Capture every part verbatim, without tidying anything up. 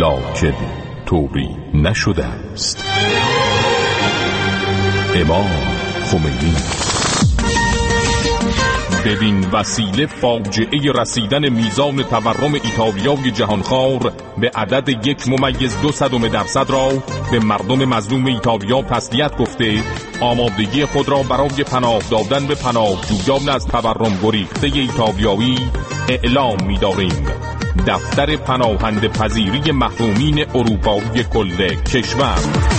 لکن طوری نشده است. امام خمینی. ببین وسیله فاجعه رسیدن میزان تورم ایتالیای جهانخوار به عدد یک ممیز دو صدم درصد را به مردم مظلوم ایتالیا تسلیت گفته آمادگی خود را برای پناه دادن به پناهجویان از تورم گریخته ایتالیایی اعلام می‌داریم. دفتر پناهنده پذیری محرومین اروپایی کل کشور.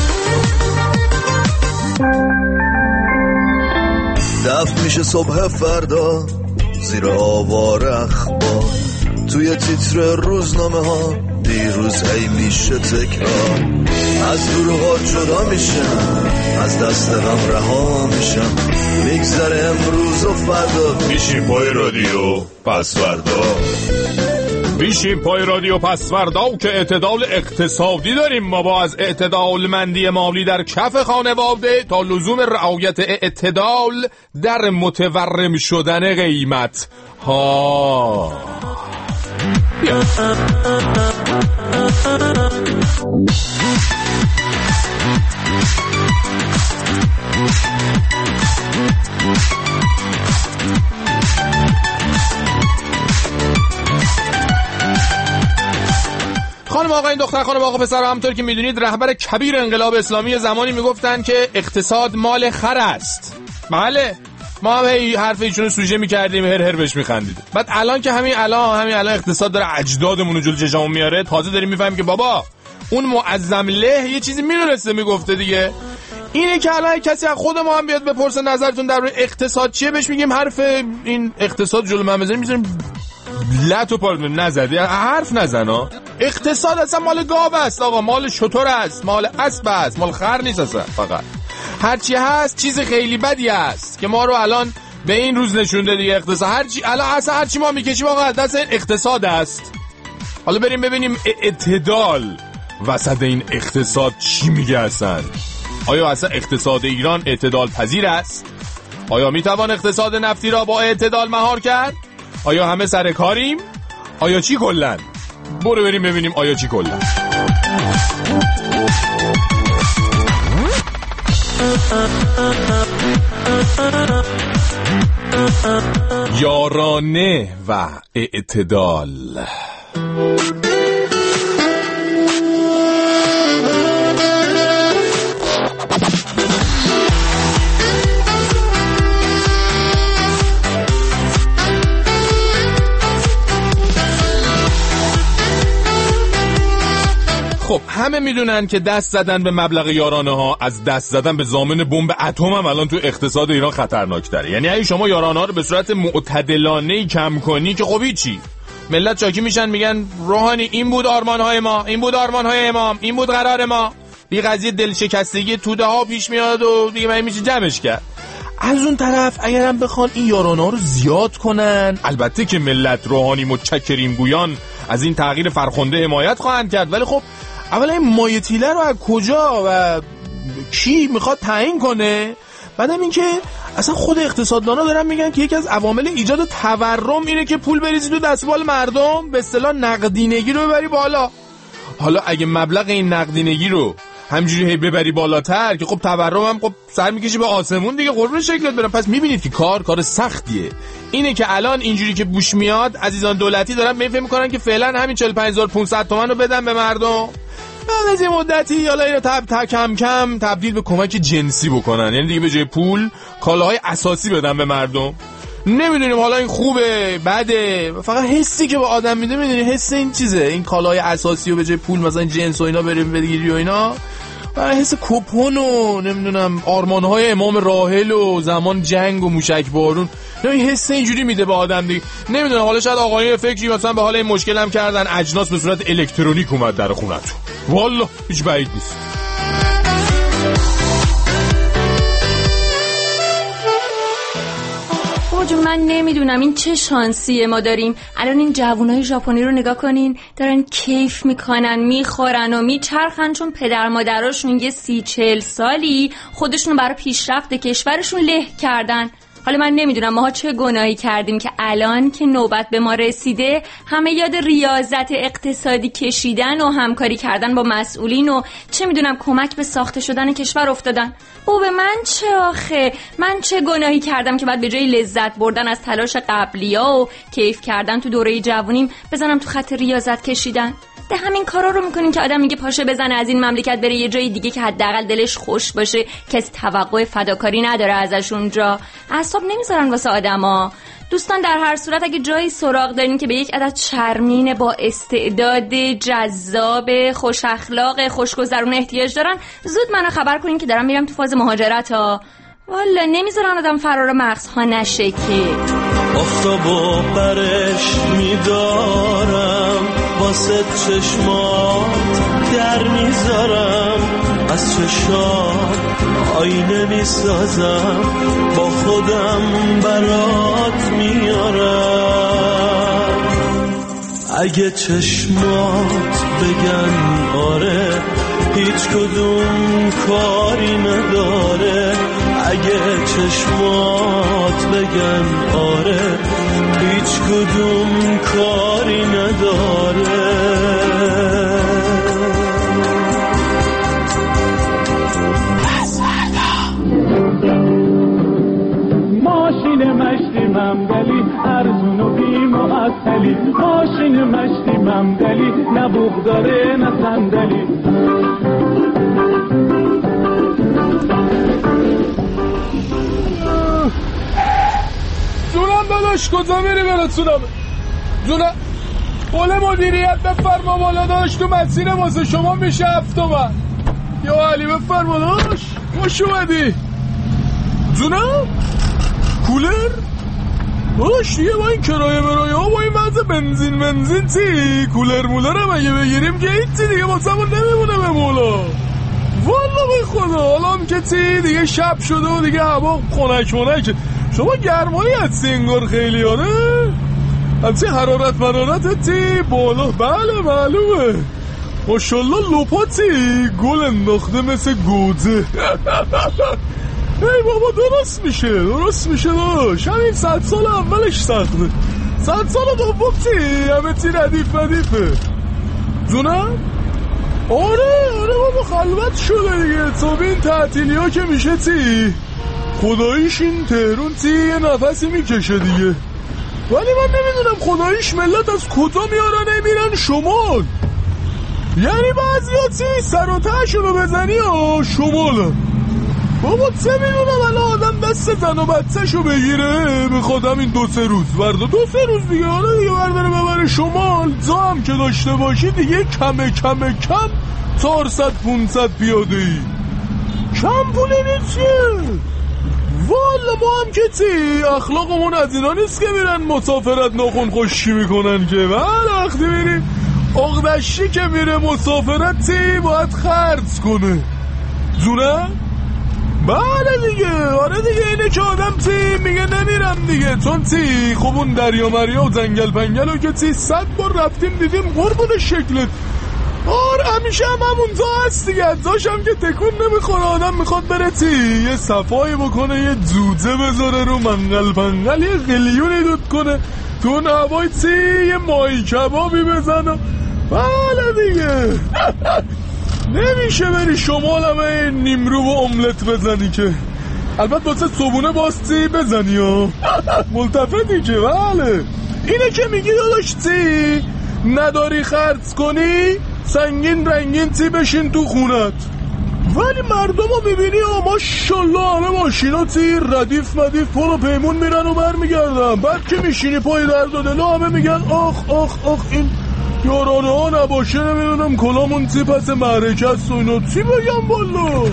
دفع میشه صبح فردا زیر آوار اخبار، توی تیتر روزنامه ها دیروز هی میشه تکرار. از دروغا جدا میشم، از دست غم رها میشم، میگذره امروز و فردا. میشیم پای رادیو پس فردا، بیشیم پای رادیو پس فردا که اعتدال اقتصادی داریم. ما با از اعتدال مندی مالی در کف خانواده تا لزوم رعایت اعتدال در متورم شدن قیمت ها. خانم آقا این دختر خانم آقا پسر، همونطور که میدونید رهبر کبیر انقلاب اسلامی زمانی میگفتن که اقتصاد مال خر است. بله ما هم هی حرف ایشونو سوژه میکردیم، هر هر بهش میخندید. بعد الان که همین الان همین الان اقتصاد داره اجدادمون رو جلو چشمون میاره، تازه داریم میفهمیم که بابا اون معظم له یه چیزی میدونسته میگفته دیگه. اینه که الان کسی از خود ما هم بیاد بپرسه نظرتون در مورد اقتصاد چیه، بهش میگیم حرف این اقتصاد جلو من بزنیم میذاریم لط و پارت نزدی، حرف نزنا. اقتصاد اصلا مال گاو است آقا، مال شتر است، مال اسب است، مال خر نیست اصلا. فقط هرچی هست چیز خیلی بدی است که ما رو الان به این روز نشونده دیگه. اقتصاد هرچی الان اصلا هرچی ما میکشیم آقا دست این اقتصاد است. حالا بریم ببینیم اعتدال وسط این اقتصاد چی میگه اصلا. آیا اصلا اقتصاد ایران اعتدال پذیر است؟ آیا میتوان اقتصاد نفتی را با اعتدال مهار کرد؟ آیا همه سر کاریم؟ آیا چی کلن؟ برو بریم ببینیم آیا چی کلن. یارانه و اعتدال. خب همه میدونن که دست زدن به مبلغ یارانه ها از دست زدن به ضامن بمب اتم هم الان تو اقتصاد ایران خطرناک‌تره. یعنی اگه شما یارانه ها رو به صورت معتدلانه کم کنی که خب چی؟ ملت چاکی میشن میگن روحانی این بود آرمان‌های ما، این بود آرمان‌های امام، این بود قرار ما. بی قضیه دلشکستگی توده ها پیش میاد و دیگه من میشه جمعش کرد. از اون طرف اگرم بخوان این یارانه ها رو زیاد کنن، البته که ملت روحانی متشکریم گویان از این تغییر فرخنده حمایت خواهند کرد، ولی خب اولا این مایتیله رو از کجا و کی میخواد تعیین کنه؟ بعدم این که اصلا خود اقتصاددانا دارن میگن که یکی از عوامل ایجاد تورم اینه که پول بریزی تو دستمال مردم، به اصطلاح نقدینگی رو ببری بالا. حالا اگه مبلغ این نقدینگی رو همجوری ببری بالاتر که خب تورم هم خب سر میکشی به آسمون دیگه، قربون شکلت برم. پس میبینید که کار کار سختیه. اینه که الان اینجوری که بوش میاد عزیزان دولتی دارن به این فکر میکنن که فعلا همین چهل و پنج هزار و پانصد تومان رو بدن به مردم، بعد از یه مدتی حالا اینو تب تب کم کم تبدیل به کمک جنسی بکنن، یعنی دیگه به جای پول کالاهای اساسی بدن به مردم. نمیدونیم حالا این خوبه بده، فقط حسی که به آدم میده، میدونی حس این چیزه، این کالاهای اساسی رو به جای پول مثلا جنس و اینا بریم بگیری و اینا، و حس کپون و نمیدونم آرمانهای امام راحل و زمان جنگ و موشک بارون، نه این حس اینجوری میده به آدم دیگه. نمیدونم حالا شاید آقایون فکری مثلا به حال این مشکل هم کردن اجناس به صورت الکترونیک اومد در خونتون، والله هیچ بعید نیست. جون من نمیدونم این چه شانسیه ما داریم. الان این جوانای ژاپنی رو نگاه کنین، دارن کیف میکنن، میخورن و میچرخن، چون پدر مادراشون یه سی چل سالی خودشون برای پیشرفت کشورشون له کردن. حالا من نمیدونم ماها چه گناهی کردیم که الان که نوبت به ما رسیده همه یاد ریاضت اقتصادی کشیدن و همکاری کردن با مسئولین و چه میدونم کمک به ساخته شدن کشور افتادن. او به من چه آخه؟ من چه گناهی کردم که بعد به جای لذت بردن از تلاش قبلیا و کیف کردن تو دوره جوونیم بزنم تو خط ریاضت کشیدن؟ ده همین کارا رو میکنین که آدم میگه پاشه بزنه از این مملکت بره یه جای دیگه که حداقل دلش خوش باشه، کسی توقع فداکاری نداره ازش اونجا. اعصاب نمیذارن واسه آدما. دوستان در هر صورت اگه جایی سراغ دارین که به یک عدد چرمین با استعداد جذاب خوش اخلاق خوشگذرون احتیاج دارن، زود منو خبر کنین که دارم میرم تو فاز مهاجرت ها. والا نمیذارن آدم فرار مغزها نشه که. آفتابو برش میدارم واسه چشمات در میذارم، از چشات آینه میسازم با خودم برات میارم. اگه چشمات بگن آره هیچ کدوم کاری نداره، اگه چشمات بگن آره هیچ کدوم کاری نداره. ماشین مشتی ممدلی ارزون و بی معطلی، ماشین مشتی ممدلی نه بوق داره نه صندلی. جونم داداش کجا میری برسونم؟ جونم قول مدیریت بفرما بالا داشت تو مسیر واسه شما میشه هفت تومن. یا علی بفرما داشت خوش اومدی. جونم کولر داشت دیگه با این کرایه برایه ها با این وضع بنزین بنزین چی کولر مولر هم اگه بگیریم که هیچی دیگه واسه همون نمیمونه به مولا. والا به خدا حالا هم که چی دیگه شب شده و دیگه هوا خنک منک. شما گرمایی هستی انگار خیلی آره؟ همچه حرارت مرارت چی بالا؟ بله معلومه ماشالله لپا چی گل انداخته مثل گوزه. ای بابا درست میشه درست میشه داشت. همین صد سال اولش سخته، صد سال دوم چی همه چی ردیف ردیفه. جونم؟ آره آره بابا خلوت شده دیگه. تو این تعطیلی ها که میشه چی خداییش این تهرون چی یه نفسی میکشه دیگه. ولی من نمیدونم خداییش ملت از کجا میارن میرن شمال. یعنی بعضی ها چی سر و تهشون رو بزنی ها شمال. بابا چه میدونم الان آدم دست زن و بچه شو بگیره بخواد همین دو سه روز برده دو سه روز دیگه آره دیگه برداره ببره شمال. جا هم که داشته باشی دیگه کمه کمه کم چهارصد پونصد پیاده ای کم پولی نیستیه. والا ما هم که چی اخلاقمون از اینا نیست که میرن مسافرت ناخون خوشی میکنن که. بله وقتی میریم اغدشی که میره مسافرت چی باید خرج کنه. جونه؟ بله دیگه آره دیگه اینه که آدم چی میگه نمیرم دیگه چون چی خب اون دریا مریا و زنگل پنگل و که چی صد بار رفتیم دیدیم قربون شکلت. آره همیشه هم همونجا هست دیگه. ازاش هم که تکون نمیخوره آدم میخواد بره چی یه صفایی بکنه یه جوجه بذاره رو منگل پنگل یه قلیونی دود کنه تو اون هوای چی یه ماهی کبابی بزنه. بله دیگه نمیشه بری شمال همه نیمرو و املت بزنی که. البته واسه صبونه باستی بزنی ها ملتفتی که. بله اینه که میگی داداش چی نداری خرج کنی سنگین رنگین چی بشین تو خونت. ولی مردم رو میبینی ها ماشالله همه ماشینا چی ردیف مدیف پر و پیمون میرن و بر میگردن. بعد که میشینی پای درد و دلو همه میگن آخ آخ آخ این یارانه ها نباشه نمیدونم کلامون چی پس معرکه است و اینا چی بگم والا.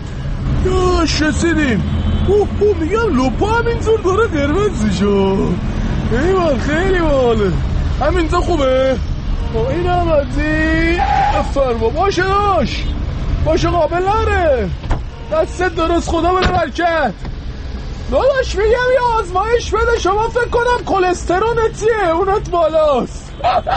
یاش رسیدیم اوه اوه میگم لپا همینطور داره قرمز میشه. ایوال خیلی باله همینطور خوبه. این هم ازی افرما باشه داش باشه قابل نره دستت درست خدا بده برکت. داداش میگم یه آزمایش بده شما فکر کنم کلسترونت چیه اونت بالاست.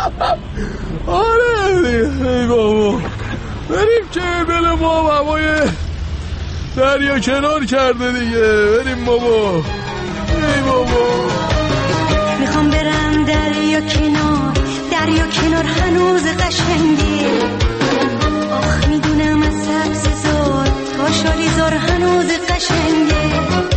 آره ای بابا بریم که دل ما هوای دریا کنار کرده دیگه. بریم بابا ای بابا. میخوام برم دریا کنار، دریا کنار هنوز قشنگه. آخ میدونم از سبز زار تا شالی زار هنوز قشنگه.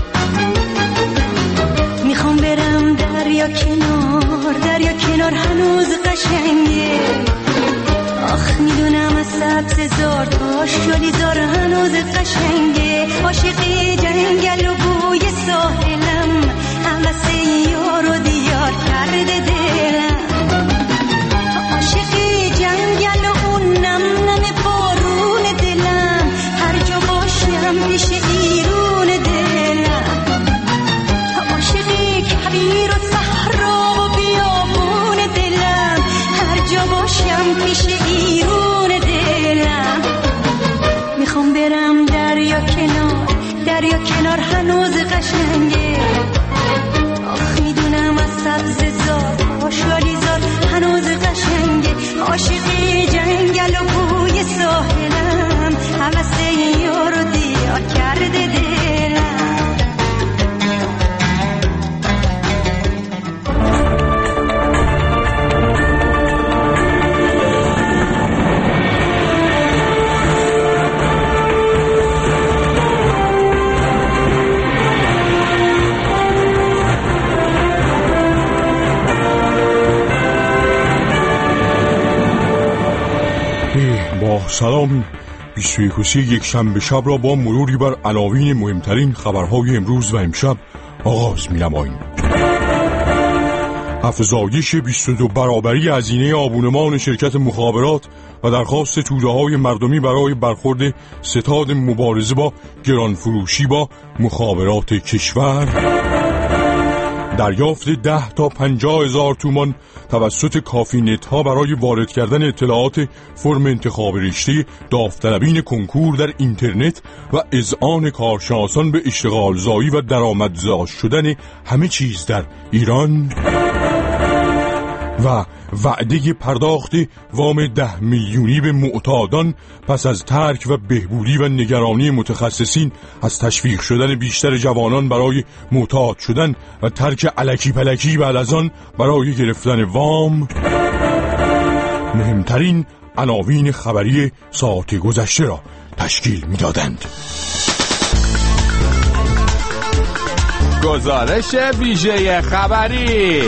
میخوام برم دریا کنار، دریا کنار هنوز قشنگه. آخ میدونم از سبز زار تا شالی زار هنوز قشنگه. عاشقی جنگل و بوی ساحلم، همس یار و دیار کرده دلم. عاشقی جنگل و اون نم نم بارون دلم، هر جا باشم پیش ایرون دلم. عاشقی کویر و صحرا و بیابون دلم، هر جا باشم پیش ایرون دلم. میخوام برم دریا کنار، دریا کنار هنوز قشنگه. آخ میدونم از سبز زار آشالی زار هنوز قشنگه. عاشقی جنگل و بوی ساحلم، همس یار و دیار کرده دلم. با سلام، بیست و یکم یک شنبه شب را با مروری بر عناوین مهمترین خبرهای امروز و امشب آغاز می‌نماییم. افزایش بیست و دو برابری هزینه آبونمان شرکت مخابرات و درخواست توده‌های مردمی برای برخورد ستاد مبارزه با گرانفروشی با مخابرات کشور. دریافت ده تا پنجاه هزار تومان توسط کافی نت ها برای وارد کردن اطلاعات فرم انتخاب رشته داوطلبین کنکور در اینترنت و اذعان کارشناسان به اشتغال زایی و درآمدزا شدن همه چیز در ایران. و وعده پرداخت وام ده میلیونی به معتادان پس از ترک و بهبودی و نگرانی متخصصین از تشویق شدن بیشتر جوانان برای معتاد شدن و ترک الکی پلکی بعد از آن برای گرفتن وام. مهمترین عناوین خبری ساعت گذشته را تشکیل می‌دادند. گزارش ویژه خبری.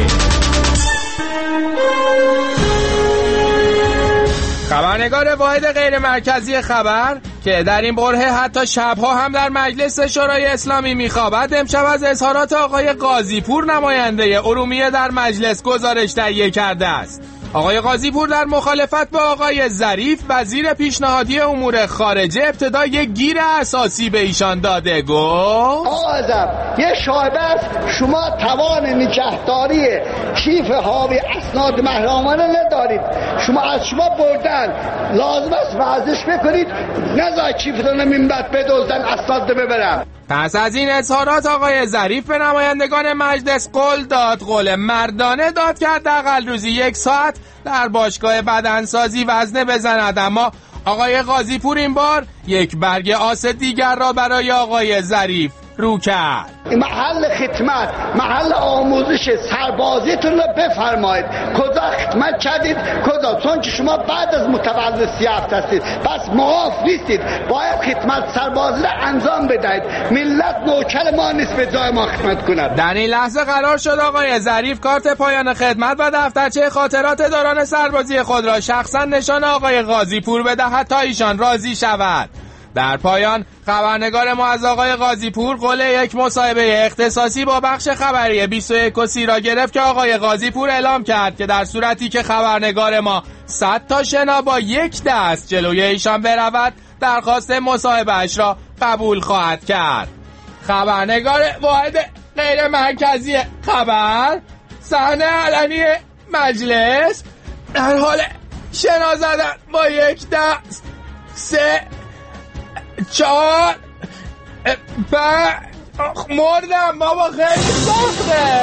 خبرنگار واحد غیر مرکزی خبر که در این برهه حتی شبها هم در مجلس شورای اسلامی میخوابد، امشب از اظهارات آقای قاضی‌پور نماینده ارومیه در مجلس گزارش تهیه کرده است. آقای قاضی‌پور در مخالفت با آقای ظریف وزیر پیشنهادی امور خارجه ابتدا یک گیر اساسی به ایشان داده. گفت آقا اعظم یه شایبه است شما توان نگهداری کیف حاوی اسناد محرمانه ندارید، شما از شما بردن، لازم است ورزش بکنید، نذار کیفتون منبت بدزدن اسناد ببرن. پس از این اظهارات آقای ظریف به نمایندگان مجلس قول داد، قول مردانه داد که حداقل روزی یک ساعت در باشگاه بدنسازی وزنه بزند. اما آقای قاضی‌پور این بار یک برگ آس دیگر را برای آقای ظریف رو کرد. محل خدمت، محل آموزش سربازیتون رو بفرمایید. کجا خدمت کردید کجا؟ چون که شما بعد از متولد سی هفت هستید، پس معاف نیستید، باید خدمت سربازی رو انجام بدهید. ملت نوکر ما نیست به جای ما خدمت کند. در این لحظه قرار شد آقای ظریف کارت پایان خدمت و دفترچه خاطرات دوران سربازی خود را شخصا نشان آقای قاضی‌پور بدهد تا ایشان راضی شود. در پایان خبرنگار ما از آقای قاضی‌پور قول یک مصاحبه اختصاصی با بخش خبری بیست و یک و سی را گرفت که آقای قاضی‌پور اعلام کرد که در صورتی که خبرنگار ما صد تا شنا با یک دست جلوی ایشان برود، درخواست مصاحبه‌اش را قبول خواهد کرد. خبرنگار واحد غیر مرکزی خبر صحنه علنی مجلس در حال شنا زدن با یک دست. سه چهار پنج مردم بابا، خیلی سخته.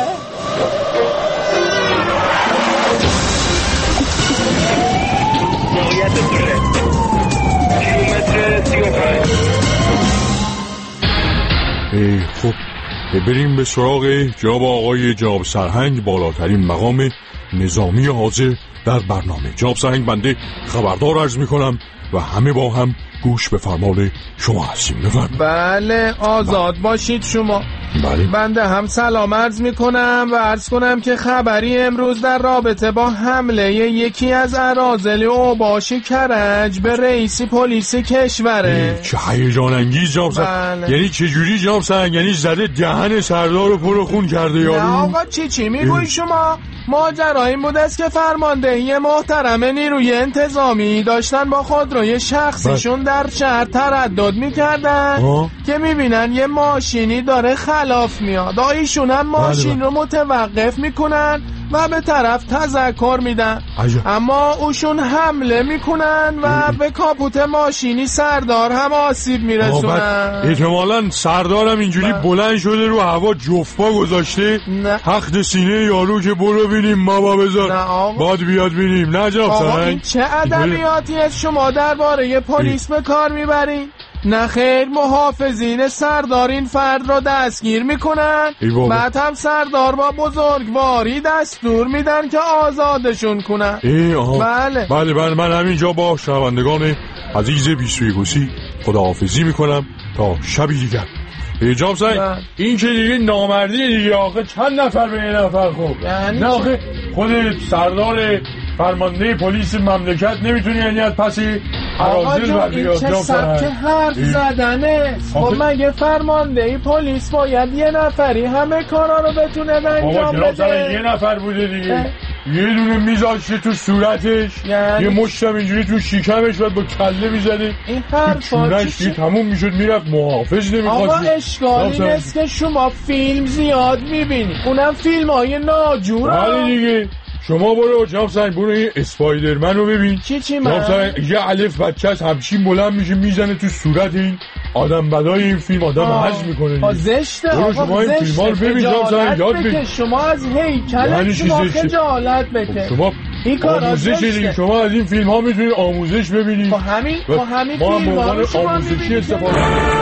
موقعیت داره کیلومتر سی و پنج. خب بریم به سراغ جناب آقای جناب سرهنگ، بالاترین مقام نظامی حاضر در برنامه. جناب سرهنگ، بنده خبردار عرض میکنم و همه با هم گوش به فرمان شما هستیم. بفرمایید. بله، آزاد باشید شما. بله. بنده هم سلام عرض میکنم و عرض کنم که خبری امروز در رابطه با حمله یکی از اراذل اوباش کرج به رئیس پلیس کشوره. چه هیجان انگیز جناب سرهنگ. بله. یعنی چه جوری جناب سرهنگ؟ یعنی زده دهن سردار رو پر خون کرده یارو؟ نه آقا، چی چی میگوی شما؟ ماجرا این بود است که فرماندهی محترم نیروی انتظامی داشتن با خودروی شخصیشون در شهر تردد میکردن که میبینن یه ماشینی داره خلاف میاد. ایشون هم ماشین رو متوقف میکنن و به طرف تذکر میدن، اما اوشون حمله میکنن و به کاپوت ماشینی سردار هم آسیب میرسونن. احتمالاً سردارم اینجوری بلند شده رو هوا جفپا گذاشته حق سینه یارو که برو بینیم ما بذار باد بیاد بینیم. نه جناب سرهنگ، این چه ادبیاتی از شما درباره پلیس به کار میبرین؟ نه خیر، محافظین سردار این فرد را دستگیر میکنن، بعد هم سردار با بزرگواری دستور میدن که آزادشون کنن. بله بله بله من همینجا با شنوندگان عزیز بیست و یکوسی خداحافظی میکنم تا شبی دیگر. جناب سرهنگ، این که دیگه نامردی دیگه آخه چند نفر به یه نفر خوب یعنی نه آخه خود سردار فرمانده پلیس مملکت نمیتونی یعنی از پسی اراذل بر بیاد. این چه سبک حرف زدنه؟ خب مگه فرمانده پلیس باید یه نفری همه کارا رو بتونه انجام بده؟ یه نفر بوده دیگه، یه دونه میذاشته تو صورتش، یعنی یه مشتم اینجوری تو شکمش و با کله میزده این حرفا چی تموم میشد میرفت محافظ نمیخواست. آقا اشکال این است که شما فیلم زیاد میبینی، اونم فیلم های ناجور. بله دیگه، شما برو جناب سرهنگ برو این اسپایدرمن رو ببین. چی چی من؟ یه الف بچه از همچین بلند میشه میزنه تو صورت این آدم بدای این فیلم آدم هج میکنه. زشته آقا، شما این فیلم ها رو ببین جناب سرهنگ، یاد بگیر. شما از هیکلت شما خجالت بکش. شما این کار آموزش دیگه، شما از این فیلم ها میتونید آموزش ببینید. با همین با همین فیلم ها رو شما آموزشی استفاده.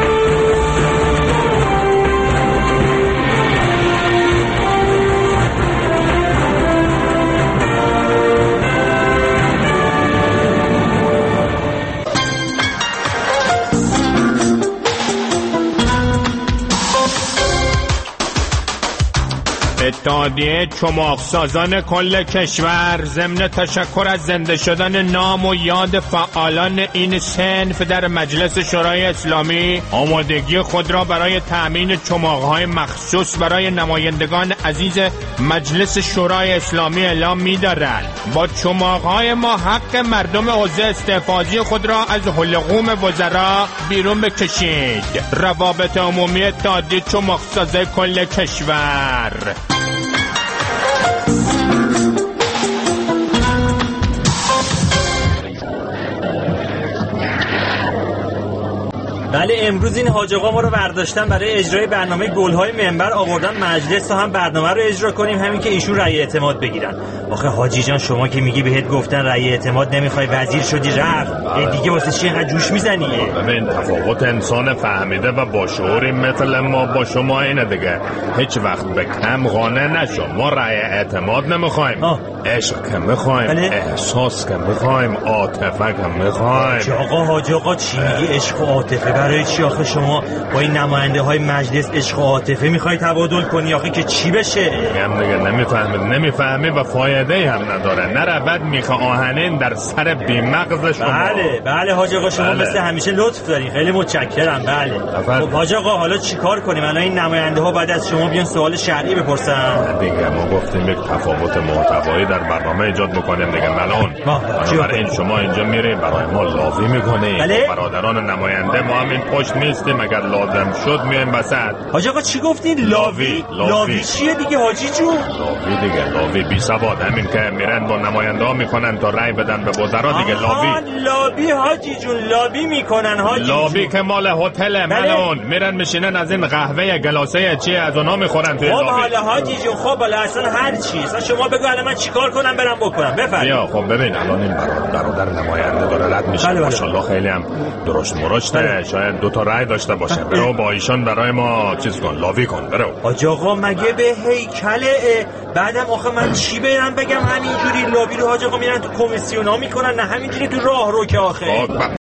اتحادیه چماق سازان کل کشور ضمن تشکر از زنده شدن نام و یاد فعالان این صنف در مجلس شورای اسلامی آمادگی خود را برای تأمین چماق‌های مخصوص برای نمایندگان عزیز مجلس شورای اسلامی اعلام می‌دارند. با چماق‌های ما حق مردم عضو استحفاظی خود را از حلقوم وزرا بیرون بکشید. روابط عمومی اتحادیه چماق سازان کل کشور. بله، امروز این حاج آقا ما رو برداشتن برای اجرای برنامه گل‌های منبر آوردن مجلس تا هم برنامه رو اجرا کنیم، همین که ایشون رأی اعتماد بگیرن. آخه حاجی جان شما که میگی بهت گفتن رأی اعتماد نمیخوای وزیر شدی رفت، دیگه واسه چی اینقدر جوش میزنی؟ ببین تفاوت انسان فهمیده و با شعوری مثل ما با شما اینه دیگه، هیچ وقت به کم قانع نشو. ما رأی اعتماد نمیخوایم، عشق که میخوایم، احساس که میخوایم، عاطفه که میخوایم. حاج آقا حاج آقا چی میگی عشق و عاطفه؟ برای چی آخه شما با این نماینده های مجلس عشق و عاطفه میخوای تبادل کنی آخه که چی بشه؟ میگم دیگه نمیفهمید نمیفهمی و فایده هم نداره. نرود میخه آهنین در سر بیمغز شما. بله بله حاج آقا شما بله. مثل همیشه لطف دارین، خیلی متشکرم. بله خب حاج آقا حالا چیکار کنیم؟ الان این نماینده ها بعد از شما بیان سوال شرعی بپرسن دیگه. ما گفتیم یک تفاوت محتوایی در برنامه ایجاد میکنیم دیگه. ملون برای شما اینجا میریم برای ما لاوی میکنیم. بله؟ برادران نماینده ما همین پشت نیستیم، اگر لازم شد میایم وسط. حاج آقا چی گفتین؟ لاوی لاوی, لاوی چیه دیگه حاجی جون؟ لاوی دیگه لاوی بی سواد، همین که میرن با نماینده ها میکنن تا رأی بدن به وزرا دیگه. لاوی لاوی حاجی جون لاوی میکنن حاجی لاوی جون. که مال هتل ملون میرن میشینن از این قهوه گلاسه چی از اونها میخورن توی لاوی. خب حالا حاجی جون خب حالا اصلا هر چی اصلا شما بگو الان من چیکار کنم برم بکنم بفرمایید. بیا خب ببین الان این برادر نماینده داره رد میشه، ماشاءالله خیلی هم درشت مرشته، شاید دو تا رأی داشته باشه. برو با ایشان برای ما چیز کن، لاوی کن. برو. حاج آقا مگه به هیکله؟ بعدم آخه من چی برم بگم همینجوری لاوی رو حاج آقا میرن تو کمیسیونا میکنن، نه همینجوری تو راه رو که آخه.